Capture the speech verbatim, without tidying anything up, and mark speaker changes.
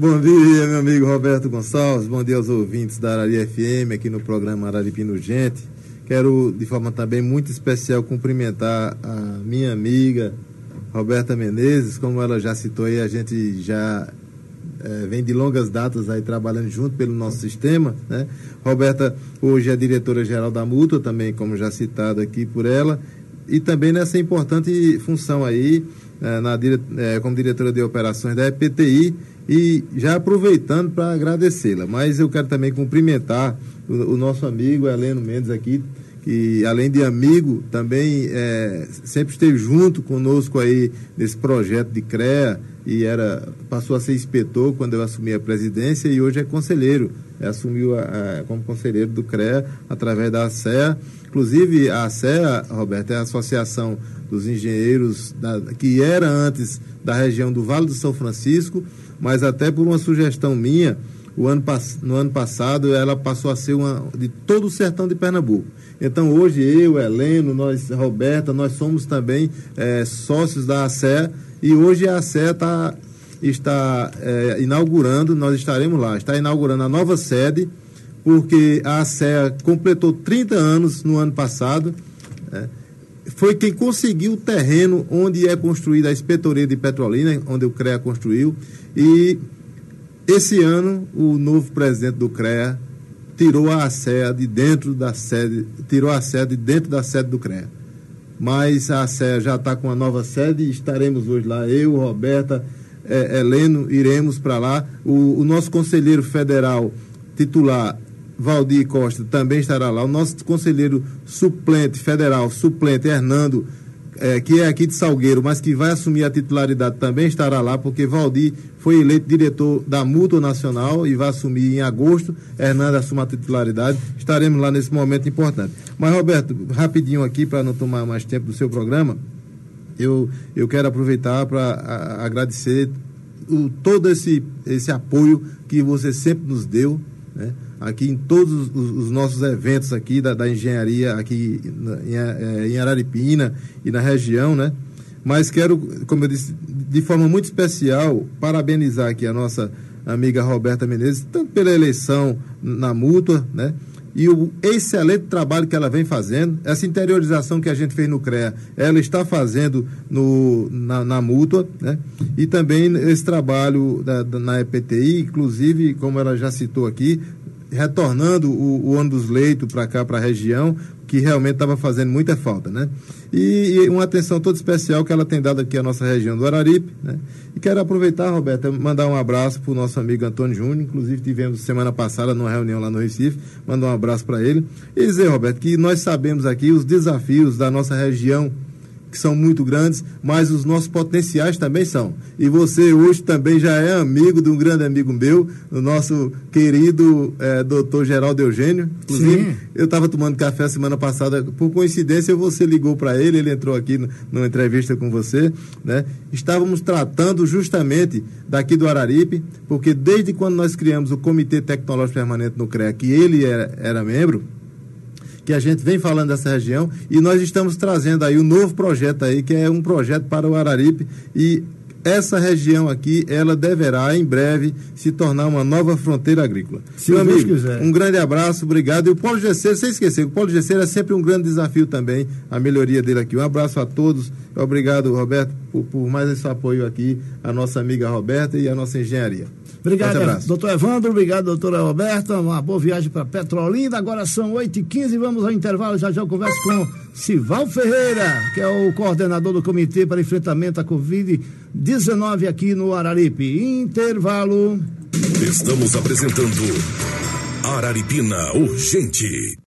Speaker 1: Bom dia, meu amigo Roberto Gonçalves, bom dia aos ouvintes da Arari F M, aqui no programa Araripina Urgente. Quero, de forma também muito especial, cumprimentar a minha amiga Roberta Menezes. Como ela já citou aí, a gente já é, vem de longas datas aí trabalhando junto pelo nosso sistema, né? Roberta hoje é diretora-geral da Mútua, também como já citado aqui por ela, e também nessa importante função aí, é, na, é, como diretora de operações da E P T I, e já aproveitando para agradecê-la, mas eu quero também cumprimentar o, o nosso amigo Heleno Mendes aqui, que além de amigo, também é, sempre esteve junto conosco aí nesse projeto de CREA, e era, passou a ser inspetor quando eu assumi a presidência, e hoje é conselheiro, é, assumiu a, a, como conselheiro do CREA através da A C E A. Inclusive a A C E A, Roberto, é a Associação dos Engenheiros, da, que era antes da região do Vale do São Francisco, mas até por uma sugestão minha, o ano, no ano passado ela passou a ser uma de todo o sertão de Pernambuco. Então hoje eu, Heleno, nós, Roberta, nós somos também é, sócios da A C E A, e hoje a A C E A tá, está é, inaugurando, nós estaremos lá, está inaugurando a nova sede, porque a A C E A completou trinta anos no ano passado, é, foi quem conseguiu o terreno onde é construída a inspetoria de Petrolina, onde o CREA construiu, e esse ano o novo presidente do CREA tirou a A C E A de dentro da sede, tirou a sede de dentro da sede do CREA. Mas a A C E A já está com a nova sede e estaremos hoje lá, eu, Roberta, é, Heleno, iremos para lá. O, o nosso conselheiro federal titular, Valdir Costa, também estará lá. O nosso conselheiro suplente, federal, suplente, Hernando, é, que é aqui de Salgueiro, mas que vai assumir a titularidade, também estará lá, porque Valdir foi eleito diretor da Mútua Nacional e vai assumir em agosto. Hernando assume a titularidade. Estaremos lá nesse momento importante. Mas, Roberto, rapidinho aqui, para não tomar mais tempo do seu programa, eu, eu quero aproveitar para agradecer o, todo esse, esse apoio que você sempre nos deu, né? Aqui em todos os, os nossos eventos aqui da, da engenharia aqui em, em Araripina e na região, né? Mas quero, como eu disse, de forma muito especial, parabenizar aqui a nossa amiga Roberta Menezes, tanto pela eleição na Mútua, né? E o excelente trabalho que ela vem fazendo, essa interiorização que a gente fez no CREA, ela está fazendo no, na, na Mútua, né? E também esse trabalho da, da, na E P T I, inclusive, como ela já citou aqui, retornando o, o ônibus leito para cá, para a região, que realmente estava fazendo muita falta, né? E, e uma atenção toda especial que ela tem dado aqui à nossa região do Araripe, né? E quero aproveitar, Roberto, mandar um abraço para o nosso amigo Antônio Júnior, inclusive tivemos semana passada numa reunião lá no Recife, mandar um abraço para ele, e dizer, Roberto, que nós sabemos aqui os desafios da nossa região, que são muito grandes, mas os nossos potenciais também são. E você hoje também já é amigo de um grande amigo meu, o nosso querido é, doutor Geraldo Eugênio. Inclusive, sim, eu estava tomando café semana passada, por coincidência você ligou para ele, ele entrou aqui no, numa entrevista com você, né? Estávamos tratando justamente daqui do Araripe, porque desde quando nós criamos o Comitê Tecnológico Permanente no CREA, que ele era, era membro, que a gente vem falando dessa região, e nós estamos trazendo aí um novo projeto aí, que é um projeto para o Araripe, e essa região aqui, ela deverá em breve se tornar uma nova fronteira agrícola. Se Meu amigo, quiser. Um grande abraço, obrigado. E o Polo Gesseiro, sem esquecer, o Polo Gesseiro é sempre um grande desafio também, a melhoria dele aqui. Um abraço a todos, obrigado, Roberto, por, por mais esse apoio aqui, a nossa amiga Roberta e a nossa engenharia.
Speaker 2: Obrigado, doutor Evandro, obrigado, doutora Roberta, uma boa viagem para Petrolina. Agora são oito e quinze, vamos ao intervalo, já já eu converso com Sival Ferreira, que é o coordenador do Comitê para Enfrentamento à covid dezenove aqui no Araripe. Intervalo.
Speaker 3: Estamos apresentando Araripina Urgente.